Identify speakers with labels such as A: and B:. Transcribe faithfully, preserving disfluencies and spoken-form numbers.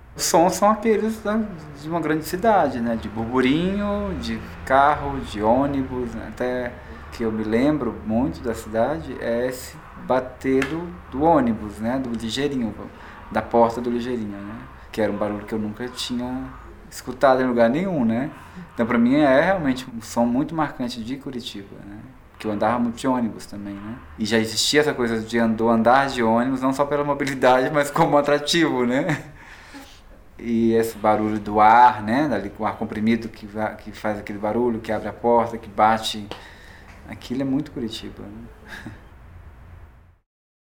A: Os sons são aqueles da, de uma grande cidade, né? De burburinho, de carro, de ônibus, né? Até que eu me lembro muito da cidade é esse bater do, do ônibus, né? Do ligeirinho, da porta do ligeirinho, né? Que era um barulho que eu nunca tinha escutado em lugar nenhum, né? Então para mim é realmente um som muito marcante de Curitiba, né? Que eu andava muito de ônibus também, né? E já existia essa coisa de andar, andar de ônibus, não só pela mobilidade, mas como atrativo, né? E esse barulho do ar, né? Dali, o ar comprimido que, va- que faz aquele barulho, que abre a porta, que bate. Aquilo é muito Curitiba, né?